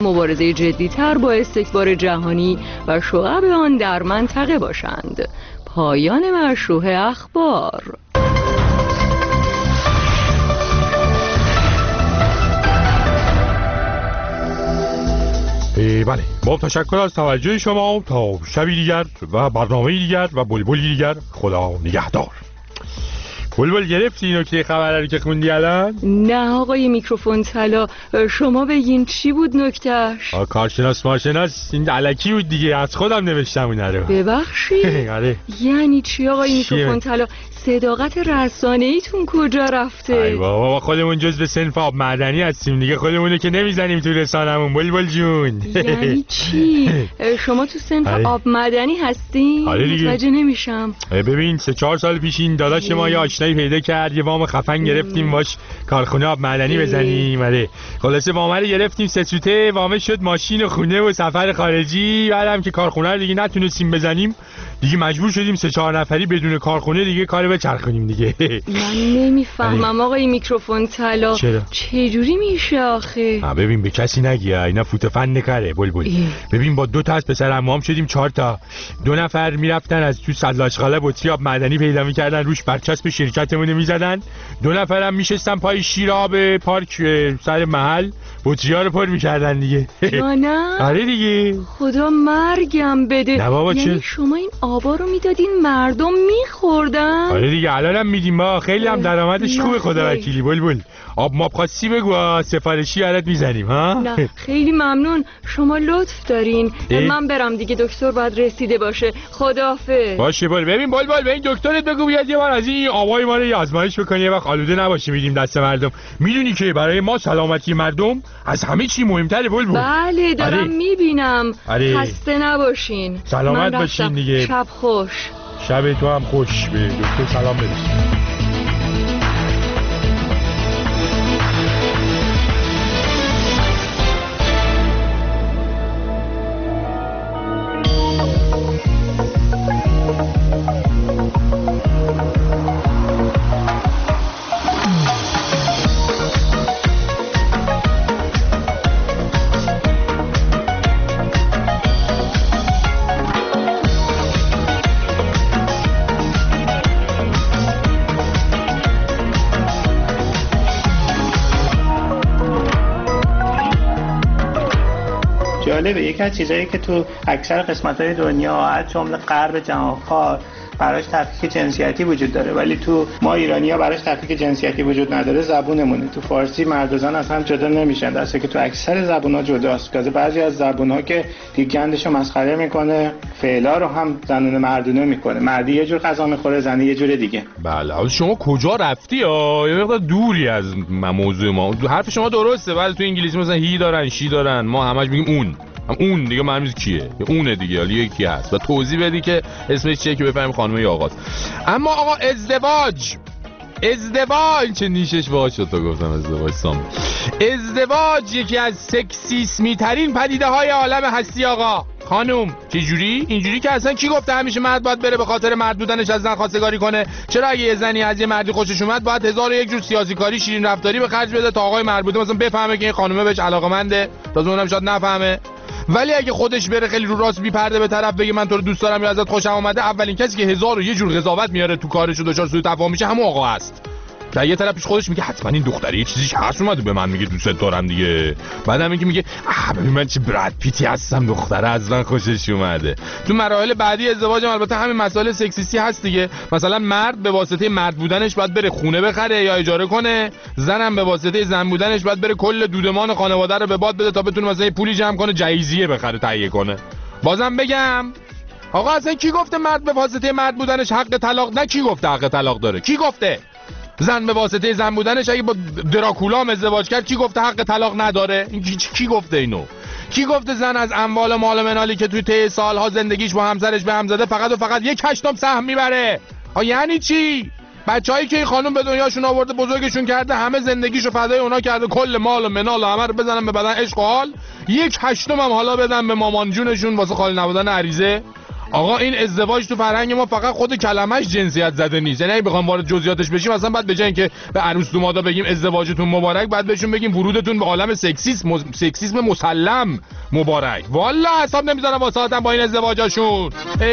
مبارزه جدی‌تر با استکبار جهانی و شعب آن در منطقه باشند. پایان مشروح اخبار. بله، با تشکر از توجه شما. تا شبی دیگر و برنامه دیگر و بلبلی دیگر، خدا نگهدار. بلبل گرفتی نکته خبر رو که خوندی الان؟ نه آقای میکروفون طلا، شما بگین چی بود نکتهش؟ کارشناس ماشناس این الکی بود دیگه، از خودم نوشتم اون رو. ببخشید؟ آره. یعنی چی آقای میکروفون طلا؟ صداقت رسانه‌ایتون کجا رفته؟ ای بابا خودمون جزو صنف آب معدنی هستیم دیگه، خودمونو که نمیزنیم تو رسانمون. بلبل جون یعنی چی؟ شما تو صنف آب معدنی هستین؟ آره دیگه. متوجه نمیشم. ببین 3-4 سال پیش این داداش ما یه آشنایی پیدا کرد، یه وام خفن گرفتیم باش کارخونه آب معدنی بزنیم. آره خلاصه وام رو گرفتیم، 3 سوته وام شد، ماشین و خونه و سفر خارجی. بعدم که کارخونه رو دیگه نتونستیم بزنیم دیگه، مجبور شدیم 3-4 نفری بدون کارخونه دیگه کارو بچرخونیم دیگه. من نمیفهمم آقای میکروفون طلا، چجوری میشه آخه؟ ببین به کسی نگی، اینا فوت فن کاره بلبل. ببین با 2 تا از پسر عموام شدیم 4 تا. 2 نفر میرفتن از تو سلاجخاله بطری آب معدنی پیدا میکردن، روش برچسب شرکتمون میزدن. 2 نفرم میشستن پای شیر آب پارک سر محل، بطری‌ها رو پر میکردن دیگه. نه؟ آره دیگه. خدا مرگم بده. نه بابا یعنی شما این آبا رو میدادین مردم میخوردن؟ آره دیگه، الانم میدیم ما، خیلی هم درآمدش خوبه خدا وکیلی. بلبل آب ماب خواستی بگو، سفارشی برات میزنیم ها. نه خیلی ممنون، شما لطف دارین. من برم دیگه، دکتر باید رسیده باشه. خداحافظ. باشه ببین بلبل به این دکترت بگو بیاد یه بار از این آبای ما رو آزمایش بکنه، یه وقت آلوده نباشه میدیم دست مردم. میدونی که برای ما سلامتی مردم از همه چی مهمتره بلبل. بله دارم میبینم. خسته نباشین، سلامت باشین دیگه. شب خوش. شب تو هم خوش. به دکتر سلام برسون. جالبه، یکی از چیزایی که تو اکثر قسمت‌های دنیا از جمله غرب جهانخوار براش تفکیک جنسیتی وجود داره، ولی تو ما ایرانی‌ها براش تفکیک جنسیتی وجود نداره. زبونمونه. تو فارسی مرد و زن از هم جدا نمیشن، درسته که تو اکثر زبون‌ها جداست. بعضی از زبون‌ها که دیگندشو مسخره میکنه، فعلا رو هم زنونه مردونه میکنه. مردی یه جور غذا میخوره، زنی یه جور دیگه. بله شما کجا رفتی؟ یه مقدار دوری از موضوع ما. حرف شما درسته، ولی تو انگلیسی مثلا هی دارن شی دارن، ما همش میگیم اون دیگه معلومه کیه، اونه دیگه، حالا یکی هست و توضیح بدی که اسمش چیه که بفهمیم خانم یا آقاست. اما آقا ازدواج چه نیشش باهاش شد. تو گفتم ازدواج یکی از سکسیسمی ترین پدیده های عالم هستی آقا. خانم چجوری؟ اینجوری که اصلا کی گفته همیشه مرد باید بره به خاطر مرد بودنش از زن خواستگاری کنه؟ چرا اگه یه زنی از یه مردی خوشش اومد باید 1001 جور سیاسی کاری شیرین رفتاری به خرج بده تا آقای مرد بوده مثلا بفهمه که این خانومه بهش علاقه‌منده، تازه اونم شاید نفهمه. ولی اگه خودش بره خیلی رو راست بی پرده به طرف بگه من تو رو دوست دارم یا ازت خوشم اومده، اولین کسی که 1001 جور قضاوت میاره تو کارش و دچار سوء تفاهم میشه همون آقا است. در یه طرفش خودش میگه حتما این دختره یه چیزیش هست اومده به من میگه دوست دارم دیگه. بعدم میگه ببین من چه براد پیتی هستم، دختره اصلا خوشش اومده. تو مراحل بعدی ازدواج البته همین مسائل سکسیستی هست دیگه. مثلا مرد به واسطه مرد بودنش باید بره خونه بخره یا اجاره کنه، زنم به واسطه زن بودنش باید بره کل دودمان خانواده رو به باد بده تا بتونه مثلا پولی جمع کنه جهیزیه بخره تهیه کنه. بازم بگم آقا اصلا کی گفته مرد به واسطه مرد بودنش حق طلاق؟ نه کی گفته حق طلاق داره؟ کی گفته؟ زن به واسطه زن بودنش اگه با دراکولا ازدواج کرد کی گفته حق طلاق نداره؟ کی گفته اینو؟ کی گفته زن از اموال مال منالی که توی طی سالها زندگیش با همسرش به هم زده فقط و فقط 1/8 سهم میبره؟ یعنی چی؟ بچه‌ای که این خانم به دنیاشون آورده بزرگشون کرده، همه زندگیشو فدای اونا کرده، کل مال و منال و همه رو بزنن به بدن عشق و حال، 1/8 هم حالا بدن به مامان جونشون واسه خالی نبودن عریضه. آقا این ازدواج تو فرهنگ ما فقط خود کلمش جنسیت زده نیست، یعنی اگه بخوام وارد جزئیاتش بشیم مثلا بعد به جای اینکه به عروس دومادا بگیم ازدواجتون مبارک، بعد بهشون بگیم ورودتون به عالم سکسیسم مسلم مبارک. والا حساب نمیذارم واسهاتم با این ازدواجاشون.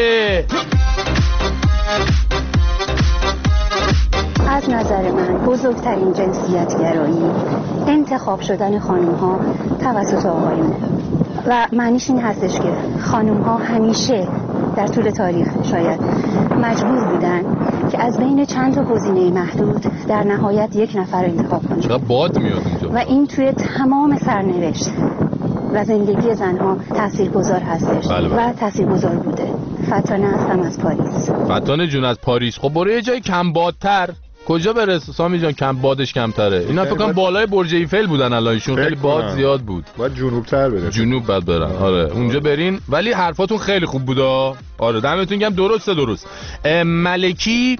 از نظر من بزرگترین جنسیت گرایی انتخاب شدن خانم ها توسط آقایونه و معنیش این هستش که خانم ها همیشه در طول تاریخ شاید مجبور بودن که از بین چند تا گزینه محدود در نهایت یک نفر انتخاب کنن. چقدر باد میاد اونجا. و این توی تمام سرنوشت و زندگی زنها تاثیرگذار هستش. بله. و تاثیرگذار بوده. فتانه هستم از پاریس. فتانه جون از پاریس. خب برو یه جای کم بادتر. کجا برسه سامی جان؟ کم بادش کمتره. اینا فکر کنم بالای برج ایفل بودن الانشون، خیلی باد زیاد بود. باید جنوب‌تر برن. جنوب بعد برن. آره اونجا برین. ولی حرفاتون خیلی خوب بودا. آره دمتون گرم. درست. ملکی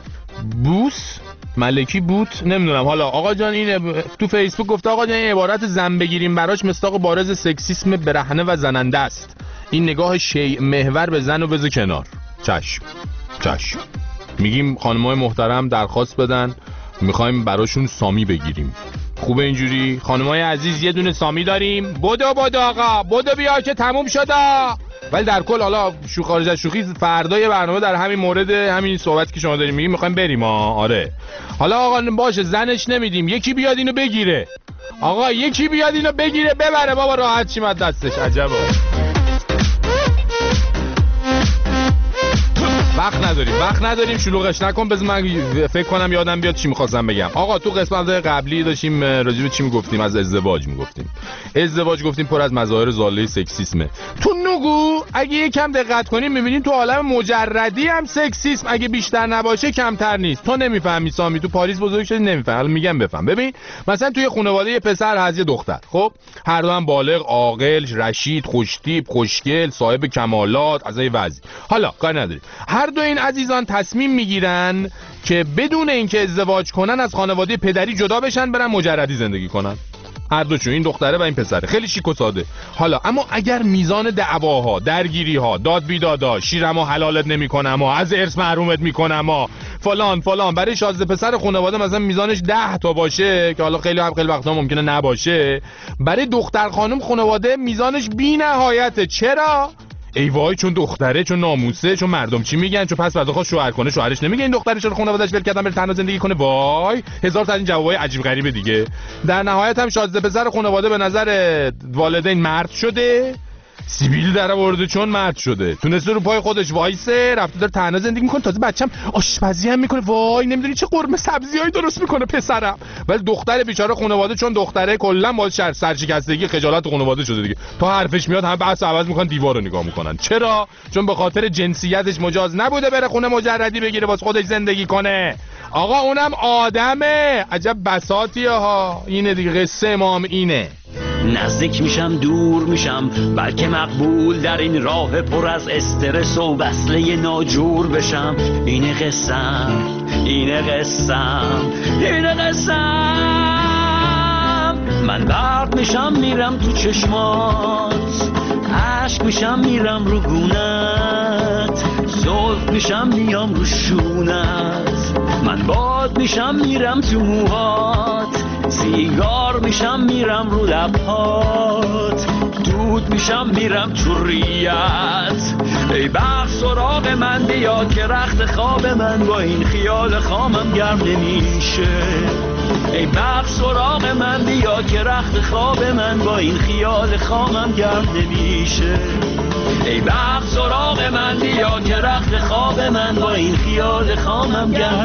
بوت نمیدونم. حالا آقا جان این تو فیسبوک گفته آقا جان این عبارت زن بگیریم براش مصداق بارز سکسیسم برهنه و زننده است. این نگاه شیء محور به زن و بذار کنار. چشم. میگیم خانم‌های محترم درخواست بدن میخوایم براشون سامی بگیریم. خوبه اینجوری؟ خانم‌های عزیز یه دونه سامی داریم. بدو آقا بدو بیا که تموم شده. ولی در کل حالا خارج از شوخی فردا یه برنامه در همین مورد همین صحبتی که شما داریم میگیم میخوایم بریم. آره حالا آقا باشه زنش نمیدیم، یکی بیاد اینو بگیره. آقا یکی بیاد اینو بگیره ببره بابا، راحت چیم از دستش. عجبا. وقت نداریم شلوغش نکن. بذار من فکر کنم یادم بیاد چی می‌خواستم بگم. آقا تو قسمت قبلی داشتیم راجع به چی میگفتیم؟ از ازدواج میگفتیم. گفتیم پر از مظاهر ضاله سکسیسمه. تو نگو اگه یکم دقت کنیم می‌بینیم تو عالم مجردی هم سکسیسم اگه بیشتر نباشه کمتر نیست. تو نمیفهمی سامی، تو پاریس بزرگ شدی نمیفهمی. حالا میگم بفهم. ببین مثلا توی خانواده یه پسر هست یه دختر، خب هر دو هم بالغ، عاقل، رشید، خوشتیپ، خوشگل، صاحب کمالات، از این وضع. حالا کار نداریم. هر دو این عزیزان تصمیم میگیرن که بدون اینکه ازدواج کنن از خانواده پدری جدا بشن، برن مجردی زندگی کنن. هر دوشون، این دختره و این پسره. خیلی شیک و ساده. حالا اما اگر میزان دعواها، درگیریها، داد بیدادا، شیرمو حلالت نمیکنم و از ارث محرومت میکنم فلان برای شازده پسر خانواده مثلا میزانش 10 تا باشه که حالا خیلی وقتا ممکنه نباشه، برای دختر خانم خانواده میزانش بی‌نهایته. چرا؟ ای وای چون دختره، چون ناموسه، چون مردم چی میگن، چون پس بعد خواست شوهر کنه شوهرش نمیگه این دختره چرا خانواده‌اش ول کردن بره تنها زندگی کنه. وای هزار تا این جوابای عجیب غریبه دیگه. در نهایت هم شازده پسر خانواده به نظر والدین مرد شده، سیبیل در آورده چون مرد شده، تونسته رو پای خودش وایسه، رفته داره تنها زندگی میکنه، تازه بچه‌م آشپزی هم میکنه. وای نمیدونی چه قرمه سبزیایی درست میکنه پسرم. ولی دختر بیچاره خانواده چون دختره کلا با سرشکستگی خجالت خانواده شده دیگه، تا حرفش میاد هم بحث عوض میکنن، دیوار رو نگاه میکنن. چرا؟ چون به خاطر جنسیتش مجاز نبوده بره خونه مجردی بگیره واسه خودش زندگی کنه. آقا اونم آدمه. عجب بساطیه ها. اینه دیگه قصه ما هم اینه. نزدیک میشم دور میشم، بلکه مقبول در این راه پر از استرس و وصله ناجور بشم. اینه قصم من برد میشم میرم تو چشمات، عشق میشم میرم رو گونت، زلف میشم میام رو شونت، من باد میشم میرم تو موهات، سیگار میشم میرم رو لبهات، دود میشم میرم تو ریت. ای بخت سراغ من بیا که رخت خواب من با این خیال خامم گرم نمیشه. ای بخت سراغ من بیا که رخت خواب من با این خیال خامم گرم نمیشه. ای بخت سراغ من بیا که رخت خواب من با این خیال خامم گرم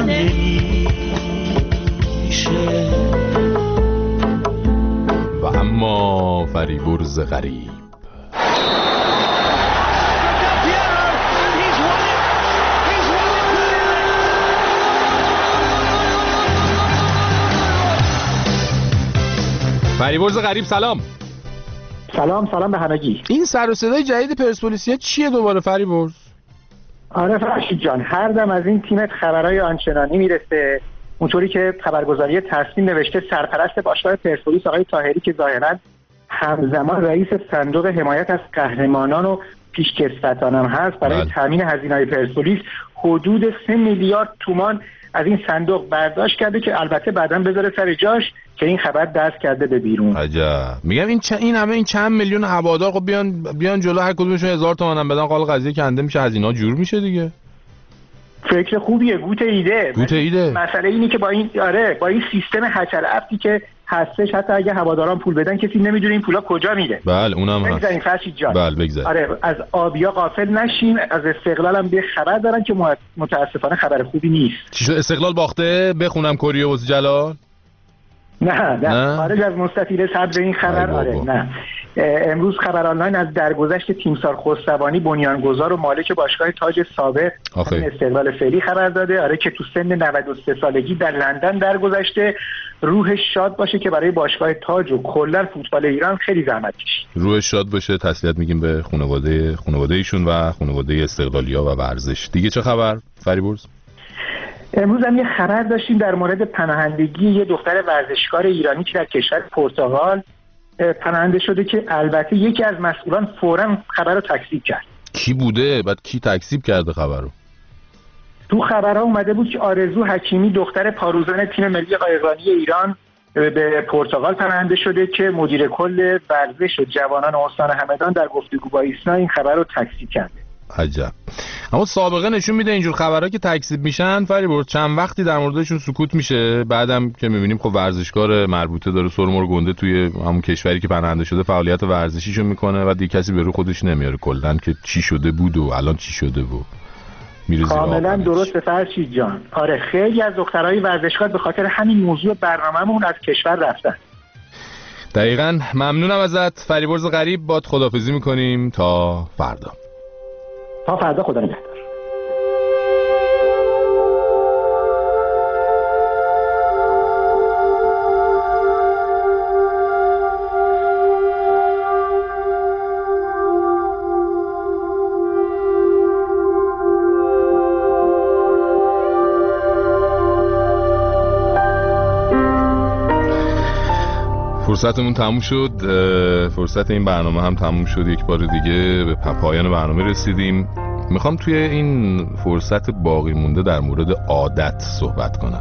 نمیشه. و اما فریبرز غریب. فریبرز غریب سلام به همگی. این سر و صدای جدید پرسپولیسیا چیه دوباره فریبرز؟ آره فرشید جان، هر دم از این تیمت خبرای آنچنانی میرسه، اونطوری که خبرگزاری تصمیم نوشته سرپرست باشگاه پرسپولیس آقای طاهری که ظاهرا همزمان رئیس صندوق حمایت از قهرمانان و پیشکسوتان هم هست. برای تامین هزینه‌های پرسپولیس حدود 3 میلیارد تومان از این صندوق برداشت کرده که البته بعداً بذاره سر جاش که این خبر دست کرده به بیرون. عجب. میگم این چند میلیون هوادار خب بیان جلو، هر کدومشون 1000 تومان هم بدن، قال قضیه کنده میشه، هزینه‌ها جور میشه دیگه. فکر خوبیه، گوت ایده. مسئله اینه که با این سیستم حشر افتی که هستش، حتی اگه هواداران پول بدن کسی نمیدونه این پولا کجا میره. بله اونم هست. بگذاریم فرشید جان. بله بگذاریم. آره از آبیا غافل نشین. از استقلال هم به خبر دارن که متاسفانه خبر خوبی نیست. چی شد استقلال باخته؟ بخونم کوریوس جلال؟ نه خارج از مستطیل سبز این خبر. نه امروز خبر آنلاین از درگذشت تیمسار خسروانی بنیانگذار و مالک باشگاه تاج سابق استقلال فعلی خبر داده که تو سن 93 سالگی در لندن درگذشته. روحش شاد باشه که برای باشگاه تاج و کلا فوتبال ایران خیلی زحمت کشید. روحش شاد باشه. تسلیت میگیم به خانواده ایشون و خانواده استقلالیا و ورزش. دیگه چه خبر فریبرز؟ امروز هم یه خبر داشتیم در مورد پناهندگی یه دختر ورزشکار ایرانی که در کشور پرتغال پناهنده شده که البته یکی از مسئولان فوراً خبر رو تکذیب کرد. کی بوده؟ بعد کی تکذیب کرده خبر رو؟ تو خبرها اومده بود که آرزو حکیمی دختر پاروزان تیم ملی قایقرانی ایران به پرتغال پناهنده شده که مدیر کل ورزش جوانان استان همدان در گفتگو با ایسنا این خبر رو تکذیب کرده. عجب. اما سابقه نشون میده اینجور خبرها که تکذیب میشن فریبرز چند وقتی در موردشون سکوت میشه، بعدم که میبینیم خب ورزشکار مربوطه داره سرمر گنده توی همون کشوری که پناهنده شده فعالیت ورزشیشو میکنه و دیگه کسی به رو خودش نمیاره کلا که چی شده بود و الان چی شده و کاملا درسته فرشید جان. آره خیلی از دخترای ورزشکار به خاطر همین موضوع برنامه‌مون از کشور رفتن. دقیقاً. ممنونم ازت فریبرز غریب. باد خداحافظی میکنیم تا فردا. خدا نگهدار. فرصتمون تموم شد. فرصت این برنامه هم تموم شد. یک بار دیگه به پایان برنامه رسیدیم. میخوام توی این فرصت باقی مونده در مورد عادت صحبت کنم.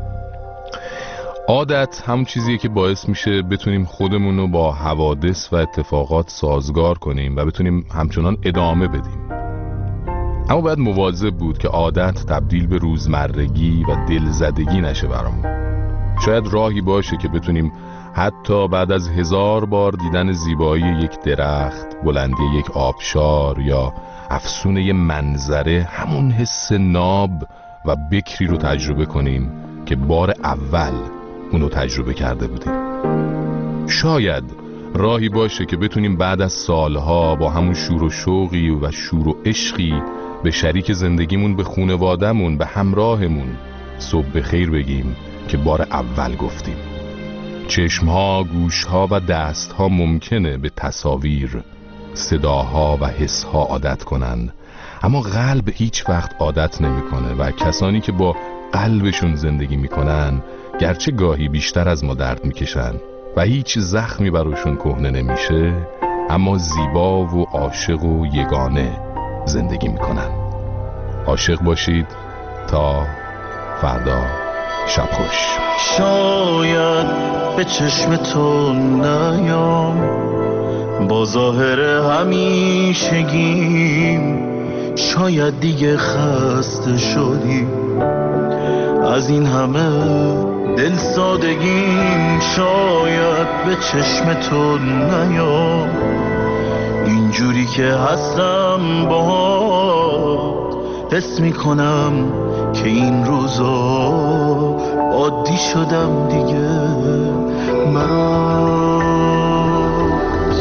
عادت همون چیزیه که باعث میشه بتونیم خودمون رو با حوادث و اتفاقات سازگار کنیم و بتونیم همچنان ادامه بدیم. اما باید مواظب بود که عادت تبدیل به روزمرگی و دلزدگی نشه برامون. شاید راهی باشه که بتونیم حتی بعد از 1000 بار دیدن زیبایی یک درخت، بلندی یک آبشار یا افسون یک منظره، همون حس ناب و بکری رو تجربه کنیم که بار اول اونو تجربه کرده بودیم. شاید راهی باشه که بتونیم بعد از سالها با همون شور و شوقی و شور و عشقی به شریک زندگیمون، به خانواده‌مون، به همراهمون صبح بخیر بگیم که بار اول گفتیم. چشمها، گوشها و دستها ممکنه به تصاویر، صداها و حسها عادت کنن، اما قلب هیچ وقت عادت نمیکنه و کسانی که با قلبشون زندگی میکنن گرچه گاهی بیشتر از ما درد میکشن و هیچ زخمی براشون کهنه نمیشه، اما زیبا و عاشق و یگانه زندگی میکنن. عاشق باشید. تا فردا. شب خوش. شاید به چشم تو نیام، با ظاهر همیشگیم، شاید دیگه خسته شدی از این همه دل سادگیم. شاید به چشم تو نیام، اینجوری که هستم باهات حس میکنم که این روزا عادی شدم دیگه برات.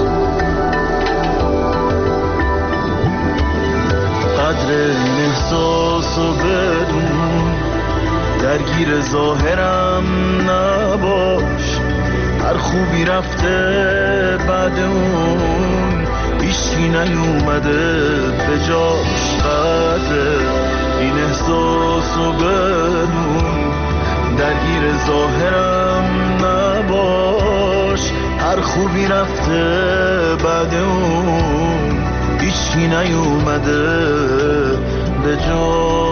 قدر این احساسو بدون، درگیر ظاهرم نباش، هر خوبی رفته بعد اون هیچی نیومده به جاش. قدر این احساسو بدون، درگیر ظاهرم نباش، هر خوبی رفته بعد اون هیچی نیومده به جا